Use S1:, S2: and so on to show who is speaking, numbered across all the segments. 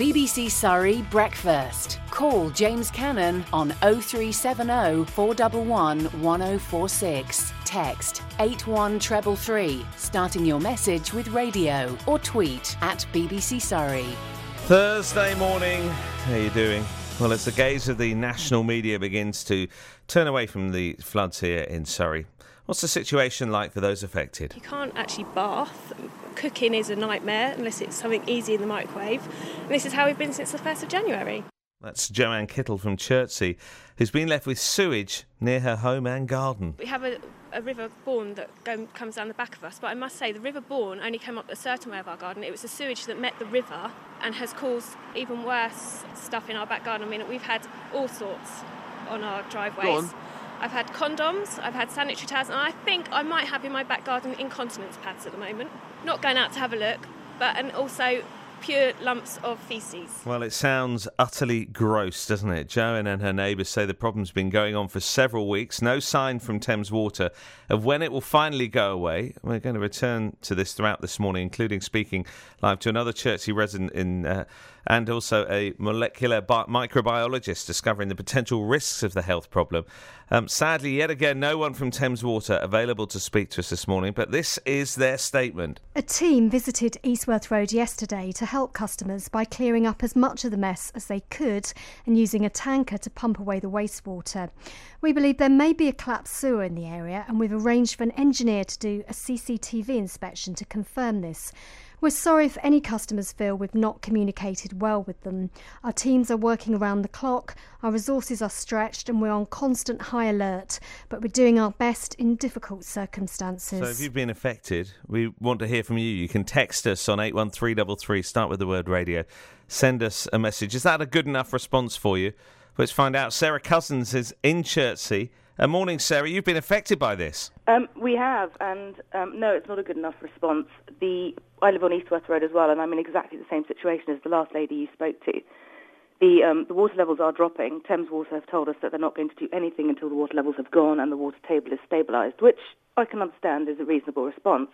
S1: BBC Surrey Breakfast. Call James Cannon on 0370 411 1046. Text 81333, starting your message with radio, or tweet at BBC Surrey.
S2: Thursday morning, how are you doing? Well, as the gaze of the national media begins to turn away from the floods here in Surrey, what's the situation like for those affected?
S3: You can't actually bath. Cooking is a nightmare unless it's something easy in the microwave. And this is how we've been since the 1st of January. That's
S2: Joanne Kittle from Chertsey, who's been left with sewage near her home and garden.
S3: We have a River Bourne that comes down the back of us, but I must say the River Bourne only came up a certain way of our garden. It was the sewage that met the river and has caused even worse stuff in our back garden. I mean, we've had all sorts on our driveways.
S4: Go on.
S3: I've had condoms, I've had sanitary towels, and I think I might have in my back garden incontinence pads at the moment. Not going out to have a look, and also pure lumps of faeces.
S2: Well, it sounds utterly gross, doesn't it? Joanne and her neighbours say the problem's been going on for several weeks. No sign from Thames Water of when it will finally go away. We're going to return to this throughout this morning, including speaking live to another Chertsey resident and also a molecular microbiologist discovering the potential risks of the health problem. Sadly, yet again, no one from Thames Water available to speak to us this morning, but this is their statement.
S5: A team visited Eastworth Road yesterday to help customers by clearing up as much of the mess as they could and using a tanker to pump away the wastewater. We believe there may be a collapsed sewer in the area, and we've arranged for an engineer to do a CCTV inspection to confirm this. We're sorry if any customers feel we've not communicated well with them. Our teams are working around the clock, our resources are stretched, and we're on constant high alert, but we're doing our best in difficult circumstances.
S2: So if you've been affected, we want to hear from you. You can text us on 81333, start with the word radio. Send us a message. Is that a good enough response for you? Let's find out. Sarah Cousins is in Chertsey. Morning, Sarah. You've been affected by this.
S6: We have, and no, it's not a good enough response. I live on Eastworth Road as well, and I'm in exactly the same situation as the last lady you spoke to. The water levels are dropping. Thames Water have told us that they're not going to do anything until the water levels have gone and the water table is stabilised, which I can understand is a reasonable response.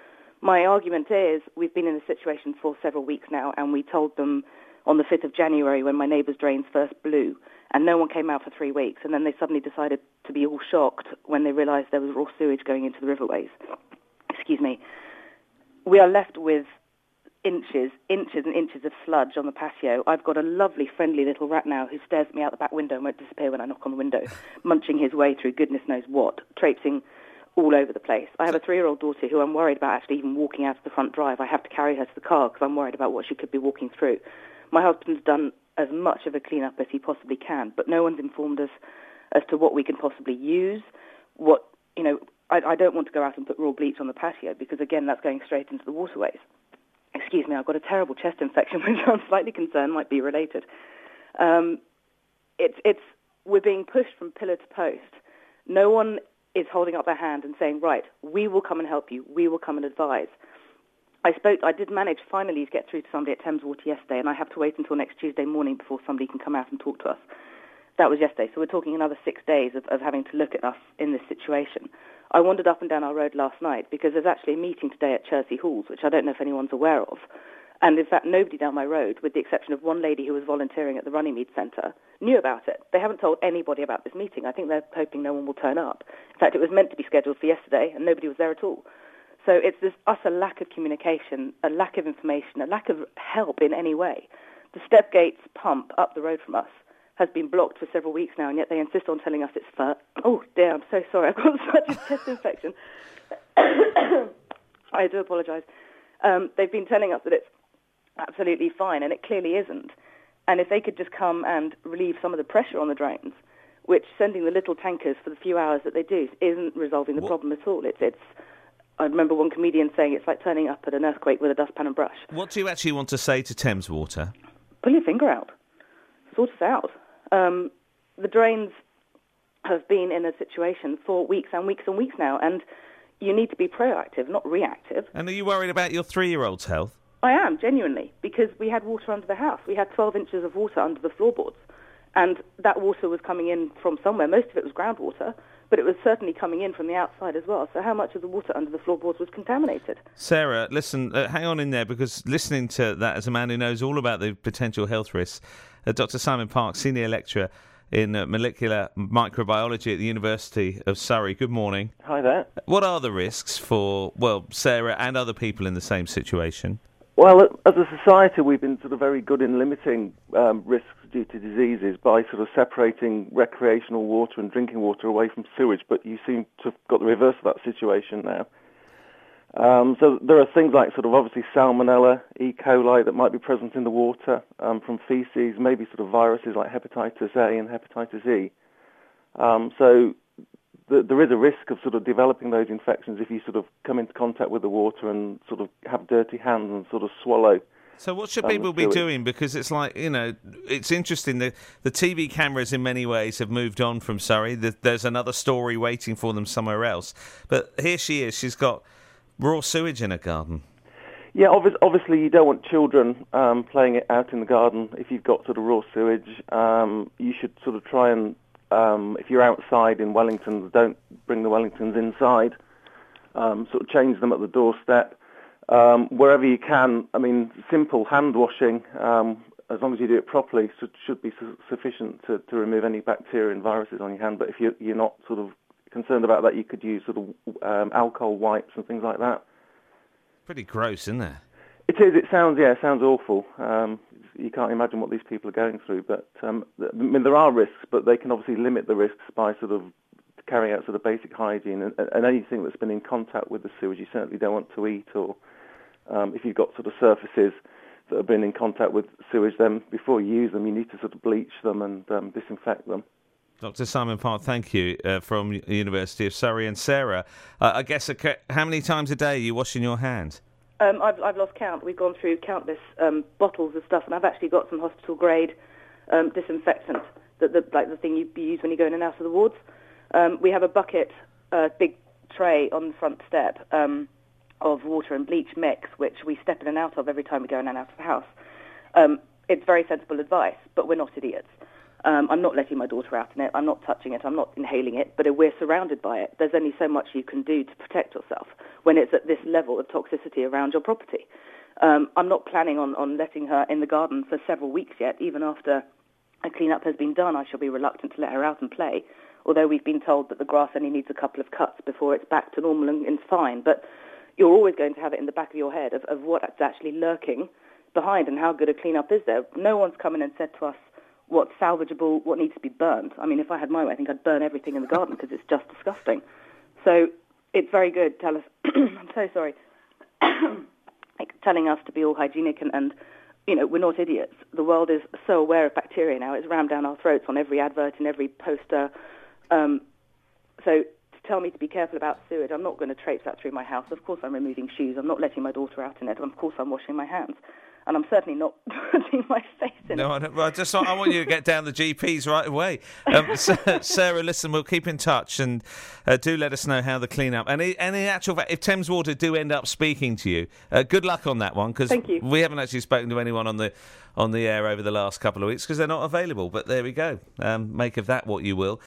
S6: My argument is we've been in this situation for several weeks now, and we told them on the 5th of January when my neighbour's drains first blew, and no one came out for 3 weeks, and then they suddenly decided to be all shocked when they realised there was raw sewage going into the riverways. Excuse me. We are left with inches and inches of sludge on the patio. I've got a lovely, friendly little rat now who stares at me out the back window and won't disappear when I knock on the window, munching his way through goodness knows what, traipsing all over the place. I have a 3-year-old daughter who I'm worried about actually even walking out of the front drive. I have to carry her to the car because I'm worried about what she could be walking through. My husband's done as much of a clean-up as he possibly can, but no one's informed us as to what we can possibly use. I don't want to go out and put raw bleach on the patio because, again, that's going straight into the waterways. Excuse me, I've got a terrible chest infection, which I'm slightly concerned might be related. We're being pushed from pillar to post. No one is holding up their hand and saying, right, we will come and help you, we will come and advise. I did manage finally to get through to somebody at Thames Water yesterday, and I have to wait until next Tuesday morning before somebody can come out and talk to us. That was yesterday, so we're talking another 6 days of having to look at us in this situation. I wandered up and down our road last night because there's actually a meeting today at Chertsey Halls, which I don't know if anyone's aware of. And in fact, nobody down my road, with the exception of one lady who was volunteering at the Runnymede Centre, knew about it. They haven't told anybody about this meeting. I think they're hoping no one will turn up. In fact, it was meant to be scheduled for yesterday, and nobody was there at all. So it's this utter lack of communication, a lack of information, a lack of help in any way. The Stepgates pump up the road from us has been blocked for several weeks now, and yet they insist on telling us it's fur. Oh, dear, I'm so sorry. I've got such a chest infection. I do apologise. They've been telling us that it's absolutely fine, and it clearly isn't. And if they could just come and relieve some of the pressure on the drains, which sending the little tankers for the few hours that they do isn't resolving the problem at all. I remember one comedian saying it's like turning up at an earthquake with a dustpan and brush.
S2: What do you actually want to say to Thames Water?
S6: Pull your finger out. Sort us out. The drains have been in a situation for weeks and weeks and weeks now, and you need to be proactive, not reactive.
S2: And are you worried about your 3-year-old's health?
S6: I am, genuinely, because we had water under the house. We had 12 inches of water under the floorboards, and that water was coming in from somewhere. Most of it was groundwater, but it was certainly coming in from the outside as well. So how much of the water under the floorboards was contaminated?
S2: Sarah, listen, hang on in there, because listening to that as a man who knows all about the potential health risks, Dr. Simon Park, Senior Lecturer in molecular microbiology at the University of Surrey. Good morning.
S4: Hi there.
S2: What are the risks for, well, Sarah and other people in the same situation?
S4: Well, as a society, we've been sort of very good in limiting risks due to diseases by sort of separating recreational water and drinking water away from sewage, but you seem to have got the reverse of that situation now. So there are things like sort of obviously Salmonella, E. coli that might be present in the water from feces, maybe sort of viruses like hepatitis A and hepatitis E. So there is a risk of sort of developing those infections if you sort of come into contact with the water and sort of have dirty hands and sort of swallow.
S2: So what should people be doing? Because it's like, you know, it's interesting. The TV cameras in many ways have moved on from Surrey. There's another story waiting for them somewhere else. But here she is. She's got raw sewage in her garden.
S4: Yeah, obviously you don't want children playing it out in the garden. If you've got sort of raw sewage, you should sort of try and, if you're outside in Wellingtons, don't bring the Wellingtons inside. Sort of change them at the doorstep. Wherever you can, I mean, simple hand washing, as long as you do it properly, should be sufficient to remove any bacteria and viruses on your hand. But if you're not sort of concerned about that, you could use sort of alcohol wipes and things like that.
S2: Pretty gross, isn't it?
S4: It is. It sounds awful. You can't imagine what these people are going through. But I mean, there are risks, but they can obviously limit the risks by sort of carrying out sort of basic hygiene and anything that's been in contact with the sewage. You certainly don't want to eat, or if you've got sort of surfaces that have been in contact with sewage, then before you use them, you need to sort of bleach them and disinfect them.
S2: Dr. Simon Park, thank you, from the University of Surrey. And Sarah, I guess, how many times a day are you washing your hands?
S6: I've lost count. We've gone through countless bottles of stuff, and I've actually got some hospital-grade disinfectant, like the thing you use when you go in and out of the wards. We have a bucket, big tray on the front step of water and bleach mix, which we step in and out of every time we go in and out of the house. It's very sensible advice, but we're not idiots. I'm not letting my daughter out in it. I'm not touching it. I'm not inhaling it. But we're surrounded by it. There's only so much you can do to protect yourself when it's at this level of toxicity around your property. I'm not planning on letting her in the garden for several weeks yet. Even after a clean-up has been done, I shall be reluctant to let her out and play, although we've been told that the grass only needs a couple of cuts before it's back to normal and fine. But you're always going to have it in the back of your head of what's actually lurking behind and how good a clean-up is there. No one's come in and said to us what's salvageable, what needs to be burned. I mean, if I had my way, I think I'd burn everything in the garden because it's just disgusting. So it's very good. Tell us, I'm so sorry, telling us to be all hygienic and, you know, we're not idiots. The world is so aware of bacteria now. It's rammed down our throats on every advert and every poster. So to tell me to be careful about sewage, I'm not going to traipse that through my house. Of course I'm removing shoes. I'm not letting my daughter out in it. Of course I'm washing my hands. And I'm certainly not putting my face in it.
S2: No, I want you to get down the GPs right away. Sarah, listen, we'll keep in touch and do let us know how the clean-up. And in actual fact, if Thames Water do end up speaking to you, good luck on that one, because we haven't actually spoken to anyone on the air over the last couple of weeks because they're not available. But there we go. Make of that what you will.